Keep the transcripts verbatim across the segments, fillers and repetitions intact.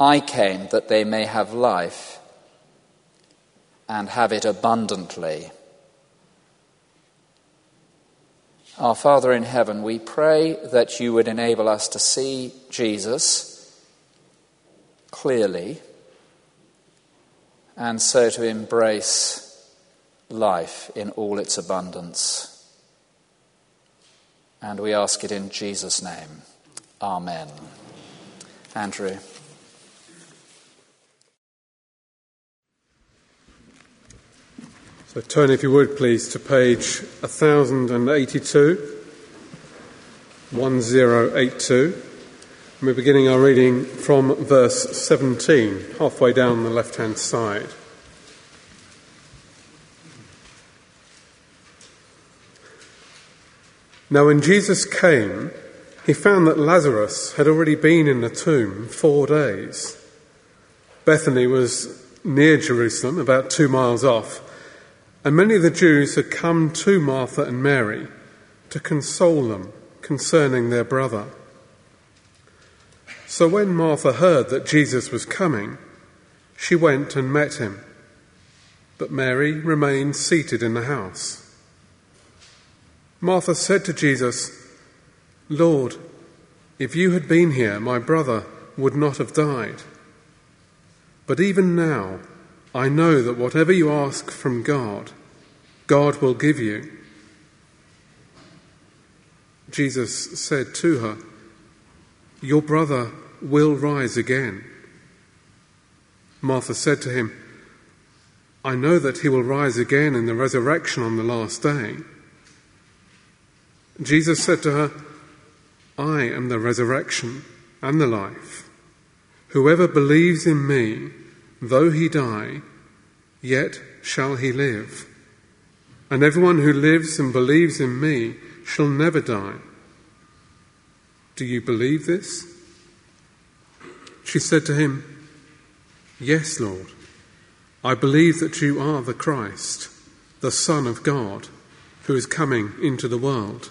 I came that they may have life and have it abundantly. Our Father in heaven, we pray that you would enable us to see Jesus clearly and so to embrace life in all its abundance. And we ask it in Jesus' name. Amen. Andrew. So turn, if you would, please, to page one thousand eighty-two, one thousand eighty-two. And we're beginning our reading from verse seventeen, halfway down the left-hand side. Now when Jesus came, he found that Lazarus had already been in the tomb four days. Bethany was near Jerusalem, about two miles off, and many of the Jews had come to Martha and Mary to console them concerning their brother. So when Martha heard that Jesus was coming, she went and met him, but Mary remained seated in the house. Martha said to Jesus, "Lord, if you had been here, my brother would not have died. But even now, I know that whatever you ask from God, God will give you." Jesus said to her, "Your brother will rise again." Martha said to him, "I know that he will rise again in the resurrection on the last day." Jesus said to her, "I am the resurrection and the life. Whoever believes in me, though he die, yet shall he live. And everyone who lives and believes in me shall never die. Do you believe this?" She said to him, "Yes, Lord. I believe that you are the Christ, the Son of God, who is coming into the world."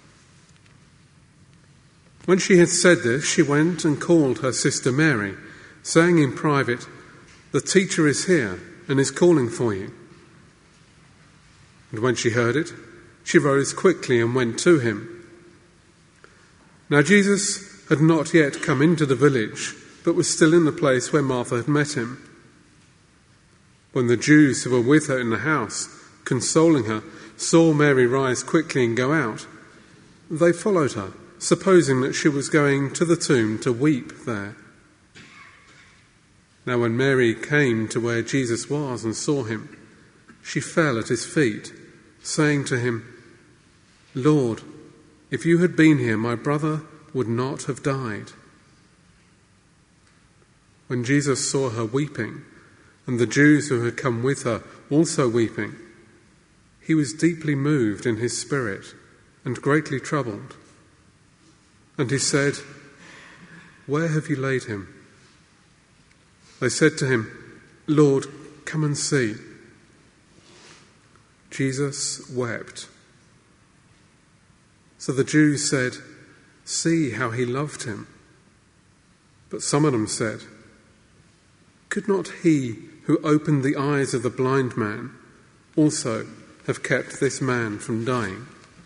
When she had said this, she went and called her sister Mary, saying in private, "The teacher is here and is calling for you." And when she heard it, she rose quickly and went to him. Now Jesus had not yet come into the village, but was still in the place where Martha had met him. When the Jews who were with her in the house, consoling her, saw Mary rise quickly and go out, they followed her, supposing that she was going to the tomb to weep there. Now when Mary came to where Jesus was and saw him, she fell at his feet, saying to him, "Lord, if you had been here, my brother would not have died." When Jesus saw her weeping, and the Jews who had come with her also weeping, he was deeply moved in his spirit and greatly troubled. And he said, "Where have you laid him?" They said to him, "Lord, come and see." Jesus wept. So the Jews said, "See how he loved him." But some of them said, "Could not he who opened the eyes of the blind man also have kept this man from dying?"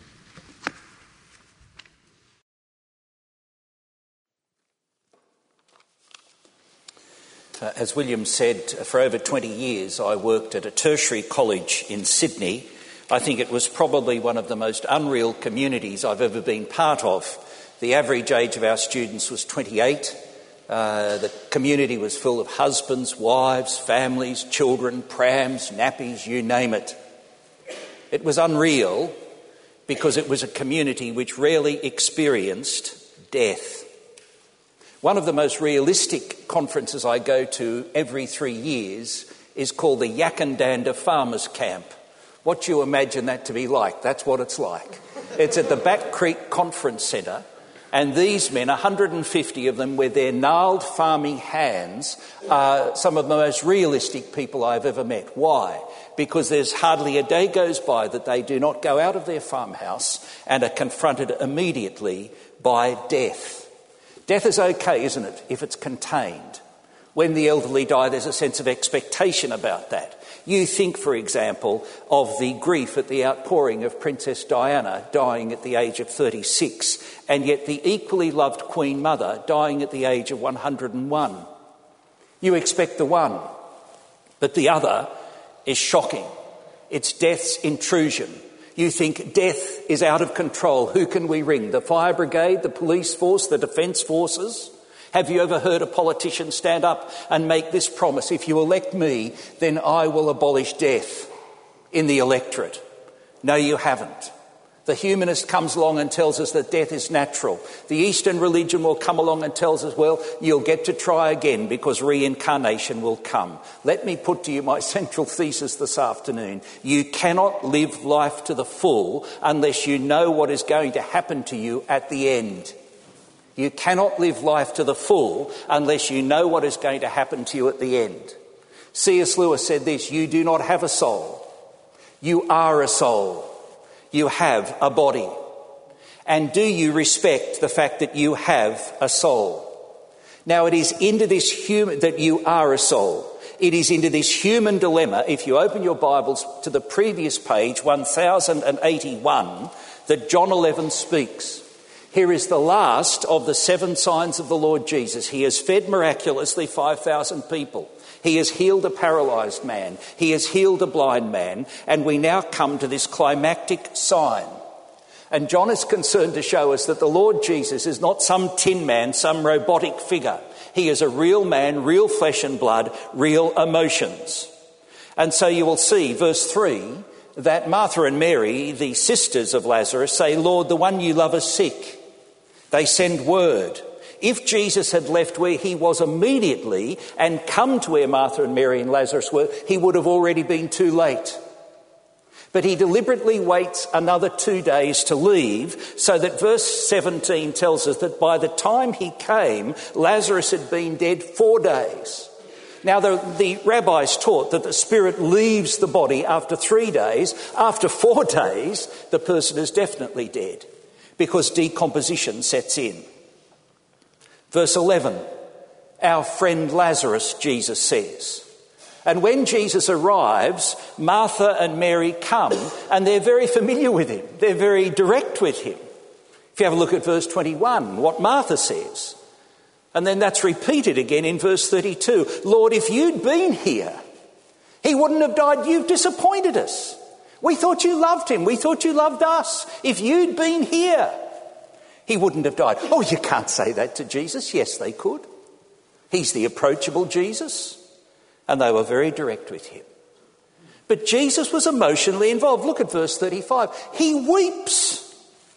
Uh, as William said, for over twenty years I worked at a tertiary college in Sydney. I think it was probably one of the most unreal communities I've ever been part of. The average age of our students was twenty-eight. Uh, the community was full of husbands, wives, families, children, prams, nappies, you name it. It was unreal because it was a community which rarely experienced death. One of the most realistic conferences I go to every three years is called the Yakandanda Farmers Camp. What do you imagine that to be like? That's what it's like. It's at the Back Creek Conference Centre, and these men, one hundred fifty of them with their gnarled farming hands, are some of the most realistic people I've ever met. Why? Because there's hardly a day goes by that they do not go out of their farmhouse and are confronted immediately by death. Death is okay, isn't it, if it's contained. When the elderly die, there's a sense of expectation about that. You think, for example, of the grief at the outpouring of Princess Diana dying at the age of thirty-six, and yet the equally loved Queen Mother dying at the age of one hundred and one. You expect the one, but the other is shocking. It's death's intrusion. You think death is out of control. Who can we ring? The fire brigade, the police force, the defence forces? Have you ever heard a politician stand up and make this promise? If you elect me, then I will abolish death in the electorate. No, you haven't. The humanist comes along and tells us that death is natural. The Eastern religion will come along and tells us, well, you'll get to try again because reincarnation will come. Let me put to you my central thesis this afternoon. You cannot live life to the full unless you know what is going to happen to you at the end. You cannot live life to the full unless you know what is going to happen to you at the end. C S Lewis said this: you do not have a soul. You are a soul. You have a body. And do you respect the fact that you have a soul? Now, it is into this human, that you are a soul. It is into this human dilemma, if you open your Bibles to the previous page, one thousand eighty-one, that John eleven speaks. Here is the last of the seven signs of the Lord Jesus. He has fed miraculously five thousand people. He has healed a paralysed man. He has healed a blind man. And we now come to this climactic sign. And John is concerned to show us that the Lord Jesus is not some tin man, some robotic figure. He is a real man, real flesh and blood, real emotions. And so you will see, verse three, that Martha and Mary, the sisters of Lazarus, say, Lord, the one you love is sick. They send word. If Jesus had left where he was immediately and come to where Martha and Mary and Lazarus were, he would have already been too late. But he deliberately waits another two days to leave, so that verse seventeen tells us that by the time he came, Lazarus had been dead four days. Now, the, the rabbis taught that the spirit leaves the body after three days. After four days, the person is definitely dead, because decomposition sets in. Verse eleven, our friend Lazarus, Jesus says. And when Jesus arrives, Martha and Mary come, and they're very familiar with him. They're very direct with him. If you have a look at verse twenty-one, what Martha says. And then that's repeated again in verse thirty-two. Lord, if you'd been here, he wouldn't have died. You've disappointed us. We thought you loved him. We thought you loved us. If you'd been here, he wouldn't have died. Oh, you can't say that to Jesus. Yes, they could. He's the approachable Jesus. And they were very direct with him. But Jesus was emotionally involved. Look at verse thirty-five. He weeps.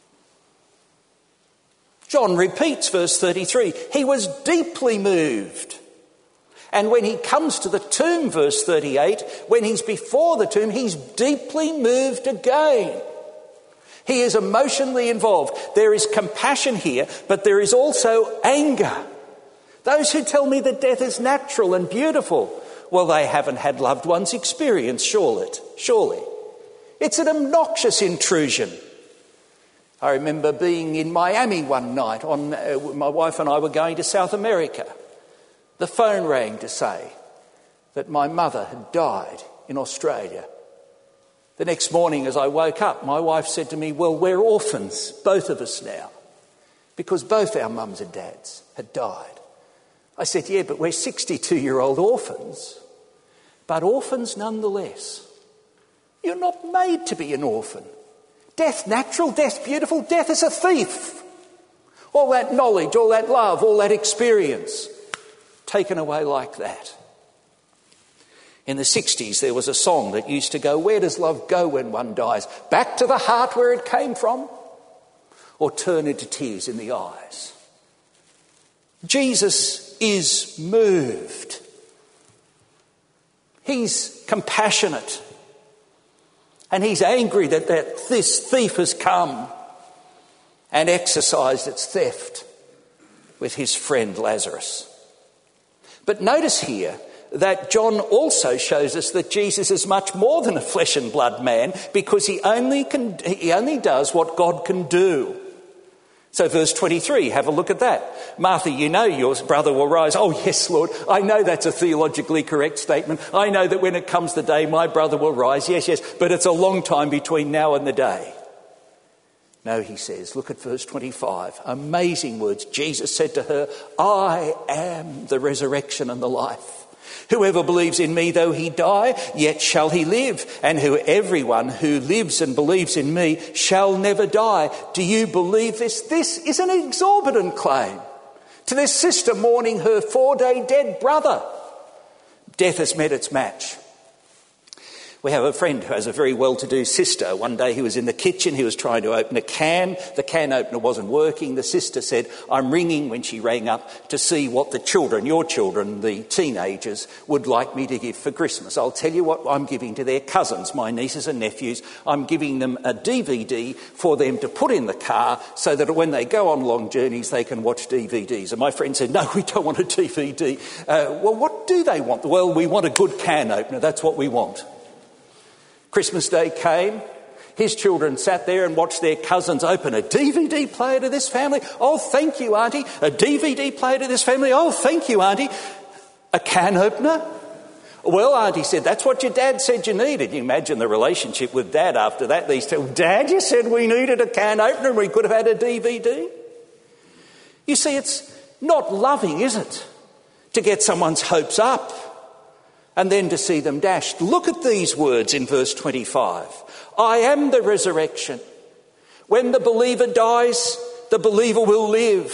John repeats verse thirty-three. He was deeply moved. And when he comes to the tomb, verse thirty-eight, when he's before the tomb, he's deeply moved again. He is emotionally involved. There is compassion here, but there is also anger. Those who tell me that death is natural and beautiful, well, they haven't had loved ones experience, surely. Surely. It's an obnoxious intrusion. I remember being in Miami one night. On uh, my wife and I were going to South America. The phone rang to say that my mother had died in Australia. The next morning as I woke up, my wife said to me, well, we're orphans, both of us now, because both our mums and dads had died. I said, yeah, but we're sixty-two-year-old orphans, but orphans nonetheless. You're not made to be an orphan. Death natural, death beautiful, death is a thief. All that knowledge, all that love, all that experience, taken away like that. In the sixties, there was a song that used to go, where does love go when one dies? Back to the heart where it came from, or turn into tears in the eyes? Jesus is moved. He's compassionate. And he's angry that, that this thief has come and exercised its theft with his friend Lazarus. But notice here that John also shows us that Jesus is much more than a flesh and blood man, because he only can, he only does what God can do. So verse twenty-three, have a look at that. Martha, you know your brother will rise. Oh yes, Lord, I know that's a theologically correct statement. I know that when it comes the day, my brother will rise. Yes, yes, but it's a long time between now and the day. No, he says, look at verse twenty-five. Amazing words. Jesus said to her, I am the resurrection and the life. Whoever believes in me, though he die, yet shall he live. And who everyone who lives and believes in me shall never die. Do you believe this? This is an exorbitant claim to this sister mourning her four-day dead brother. Death has met its match. We have a friend who has a very well-to-do sister. One day he was in the kitchen, he was trying to open a can. The can opener wasn't working. The sister said, I'm ringing, when she rang up, to see what the children, your children, the teenagers, would like me to give for Christmas. I'll tell you what I'm giving to their cousins, my nieces and nephews. I'm giving them a D V D for them to put in the car so that when they go on long journeys they can watch D V Ds. And my friend said, no, we don't want a D V D. Uh, well, what do they want? Well, we want a good can opener. That's what we want. Christmas Day came. His children sat there and watched their cousins open a D V D player to this family. Oh, thank you, Auntie. A D V D player to this family. Oh, thank you, Auntie. A can opener? Well, Auntie said, that's what your dad said you needed. You imagine the relationship with Dad after that. These two, Dad, you said we needed a can opener and we could have had a D V D. You see, it's not loving, is it, to get someone's hopes up and then to see them dashed. Look at these words in verse twenty-five. I am the resurrection. When the believer dies, the believer will live.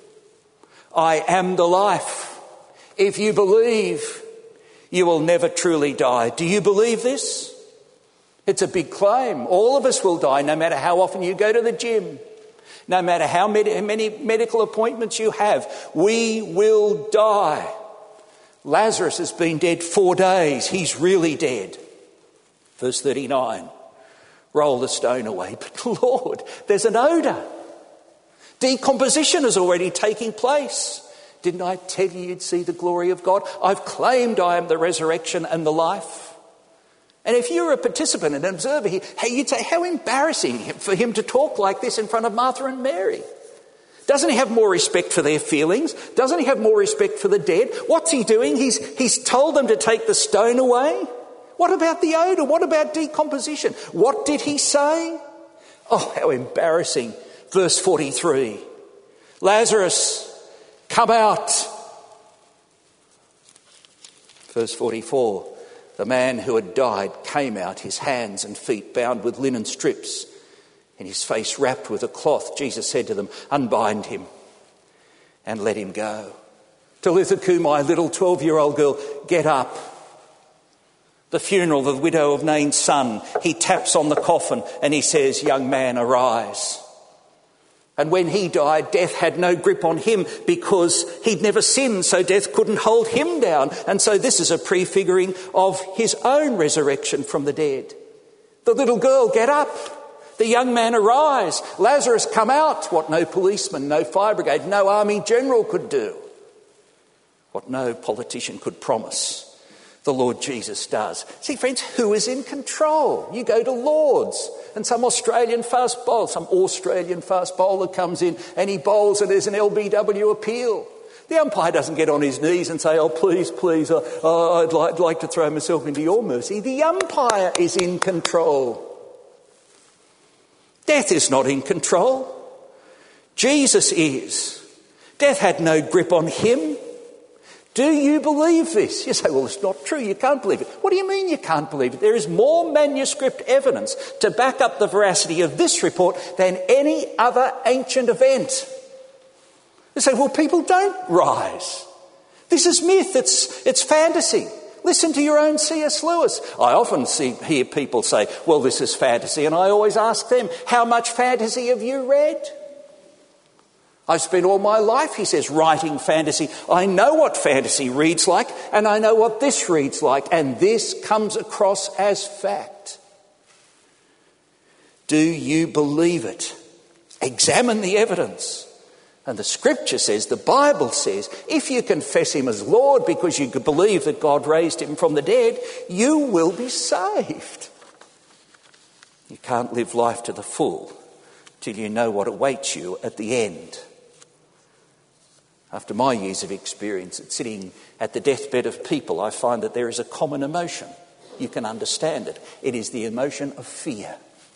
I am the life. If you believe, you will never truly die. Do you believe this? It's a big claim. All of us will die, no matter how often you go to the gym, no matter how many, many medical appointments you have. We will die. Lazarus has been dead four days. He's really dead. Verse thirty-nine. Roll the stone away. But Lord, there's an odour. Decomposition is already taking place. Didn't I tell you you'd see the glory of God? I've claimed I am the resurrection and the life. And if you're a participant and an observer here, hey, you'd say, how embarrassing for him to talk like this in front of Martha and Mary. Doesn't he have more respect for their feelings? Doesn't he have more respect for the dead? What's he doing? He's, he's told them to take the stone away. What about the odour? What about decomposition? What did he say? Oh, how embarrassing. Verse forty-three. Lazarus, come out. Verse forty-four. The man who had died came out, his hands and feet bound with linen strips, and his face wrapped with a cloth. Jesus said to them, unbind him and let him go. Talitha, my little twelve-year-old girl, get up. The funeral of the widow of Nain's son, he taps on the coffin and he says, young man, arise. And when he died, death had no grip on him because he'd never sinned, so death couldn't hold him down. And so this is a prefiguring of his own resurrection from the dead. The little girl, get up. The young man, arise. Lazarus, come out. What no policeman, no fire brigade, no army general could do. What no politician could promise, the Lord Jesus does. See, friends, who is in control? You go to Lord's and some Australian fast bowler, some Australian fast bowler comes in and he bowls and there's an L B W appeal. The umpire doesn't get on his knees and say, oh, please, please, uh, uh, I'd, like, I'd like to throw myself into your mercy. The umpire is in control. Death is not in control. Jesus is. Death had no grip on him. Do you believe this? You say, well, it's not true. You can't believe it. What do you mean you can't believe it? There is more manuscript evidence to back up the veracity of this report than any other ancient event. You say, well, people don't rise. This is myth. It's, it's fantasy. Listen to your own C S Lewis. I often see, hear people say, well, this is fantasy. And I always ask them, how much fantasy have you read? I've spent all my life, he says, writing fantasy. I know what fantasy reads like, and I know what this reads like, and this comes across as fact. Do you believe it? Examine the evidence. And the scripture says, the Bible says, if you confess him as Lord because you believe that God raised him from the dead, you will be saved. You can't live life to the full till you know what awaits you at the end. After my years of experience at sitting at the deathbed of people, I find that there is a common emotion. You can understand it. It is the emotion of fear.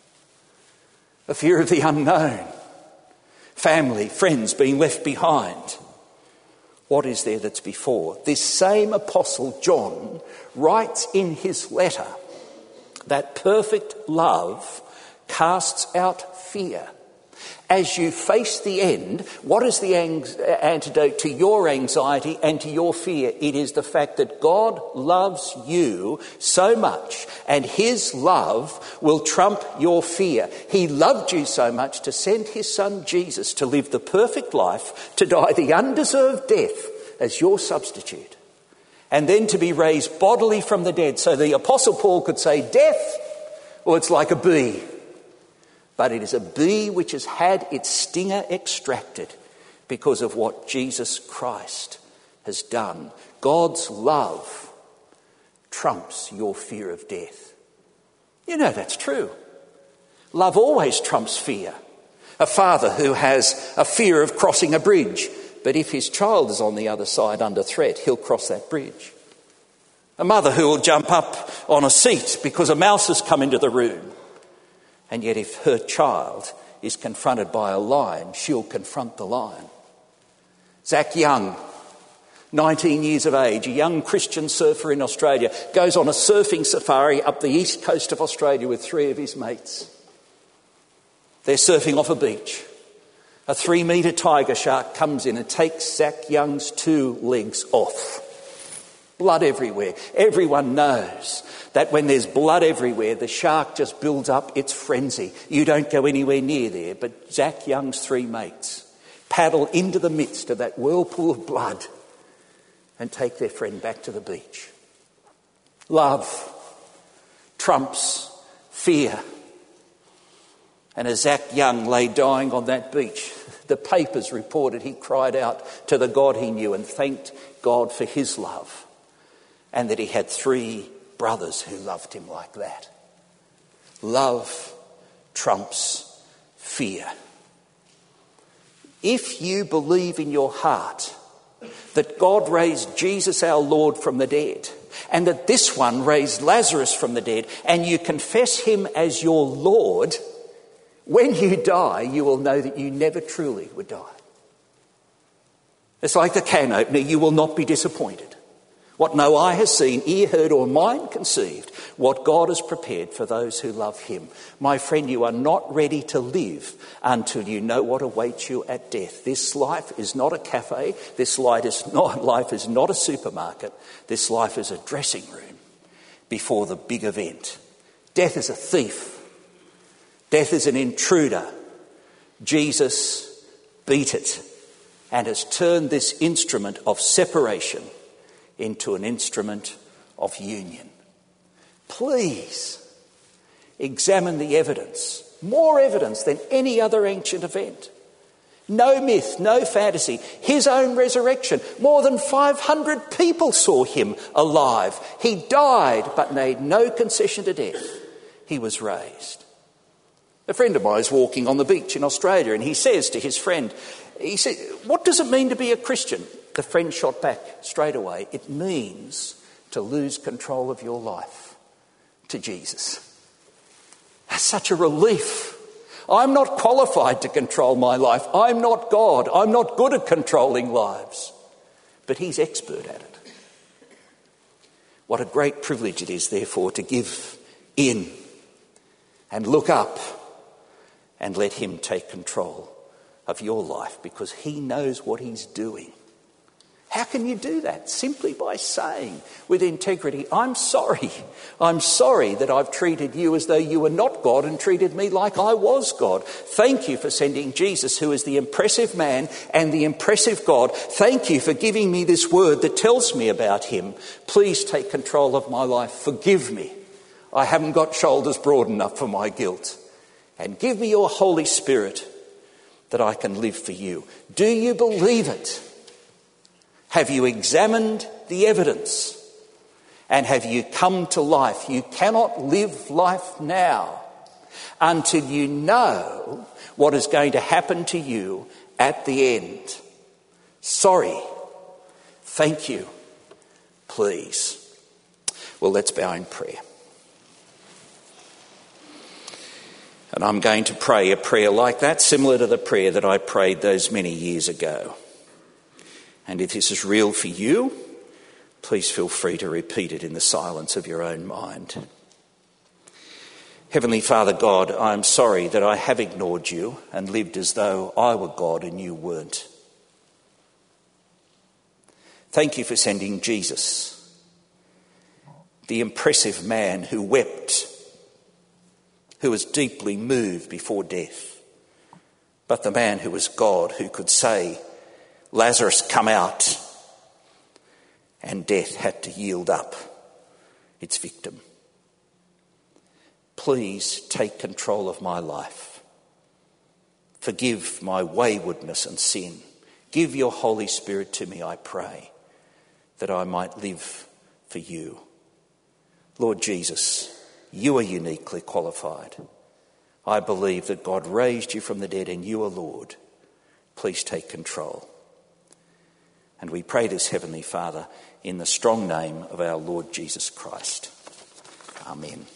A fear of the unknown. Family, friends being left behind. What is there that's before? This same Apostle John writes in his letter that perfect love casts out fear. As you face the end, what is the ang- antidote to your anxiety and to your fear? It is the fact that God loves you so much, and his love will trump your fear. He loved you so much to send his son Jesus to live the perfect life, to die the undeserved death as your substitute, and then to be raised bodily from the dead. So the Apostle Paul could say, death, well, it's like a bee. But it is a bee which has had its stinger extracted because of what Jesus Christ has done. God's love trumps your fear of death. You know that's true. Love always trumps fear. A father who has a fear of crossing a bridge, but if his child is on the other side under threat, he'll cross that bridge. A mother who will jump up on a seat because a mouse has come into the room. And yet if her child is confronted by a lion, she'll confront the lion. Zach Young, nineteen years of age, a young Christian surfer in Australia, goes on a surfing safari up the east coast of Australia with three of his mates. They're surfing off a beach. A three-metre tiger shark comes in and takes Zach Young's two legs off. Blood everywhere. Everyone knows that when there's blood everywhere, the shark just builds up its frenzy. You don't go anywhere near there, but Zach Young's three mates paddle into the midst of that whirlpool of blood and take their friend back to the beach. Love trumps fear. And as Zach Young lay dying on that beach, the papers reported he cried out to the God he knew and thanked God for his love. And that he had three brothers who loved him like that. Love trumps fear. If you believe in your heart that God raised Jesus our Lord from the dead, and that this one raised Lazarus from the dead, and you confess him as your Lord, when you die, you will know that you never truly would die. It's like the can opener, you will not be disappointed. What no eye has seen, ear heard, or mind conceived, what God has prepared for those who love him. My friend, you are not ready to live until you know what awaits you at death. This life is not a cafe. This life is not, life is not a supermarket. This life is a dressing room before the big event. Death is a thief. Death is an intruder. Jesus beat it and has turned this instrument of separation into an instrument of union. Please examine the evidence, more evidence than any other ancient event. No myth, no fantasy, his own resurrection. More than five hundred people saw him alive. He died but made no concession to death. He was raised. A friend of mine is walking on the beach in Australia and he says to his friend, he said, "What does it mean to be a Christian?" The friend shot back straight away. It means to lose control of your life to Jesus. That's such a relief. I'm not qualified to control my life. I'm not God. I'm not good at controlling lives. But he's expert at it. What a great privilege it is, therefore, to give in and look up and let him take control of your life, because he knows what he's doing. How can you do that? Simply by saying with integrity, I'm sorry. I'm sorry that I've treated you as though you were not God and treated me like I was God. Thank you for sending Jesus, who is the impressive man and the impressive God. Thank you for giving me this word that tells me about him. Please take control of my life. Forgive me. I haven't got shoulders broad enough for my guilt. And give me your Holy Spirit that I can live for you. Do you believe it? Have you examined the evidence? And have you come to life? You cannot live life now until you know what is going to happen to you at the end. Sorry. Thank you. Please. Well, let's bow in prayer. And I'm going to pray a prayer like that, similar to the prayer that I prayed those many years ago. And if this is real for you, please feel free to repeat it in the silence of your own mind. Heavenly Father God, I am sorry that I have ignored you and lived as though I were God and you weren't. Thank you for sending Jesus, the impressive man who wept, who was deeply moved before death, but the man who was God, who could say, Lazarus, come out, and death had to yield up its victim. Please take control of my life. Forgive my waywardness and sin. Give your Holy Spirit to me, I pray, that I might live for you. Lord Jesus, you are uniquely qualified. I believe that God raised you from the dead and you are Lord. Please take control. And we pray this, Heavenly Father, in the strong name of our Lord Jesus Christ. Amen.